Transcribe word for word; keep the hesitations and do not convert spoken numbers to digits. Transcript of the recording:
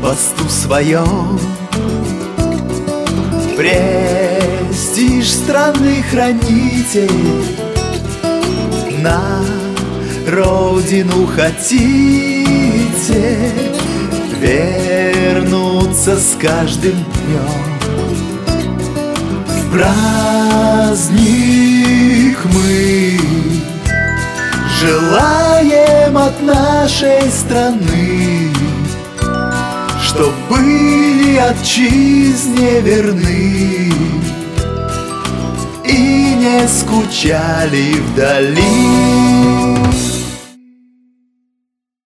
посту своем. Престиж страны хранитель, на родину хотите вернуться с каждым днем. В праздник мы желаем от нашей страны, чтоб были отчизне верны и не скучали вдали.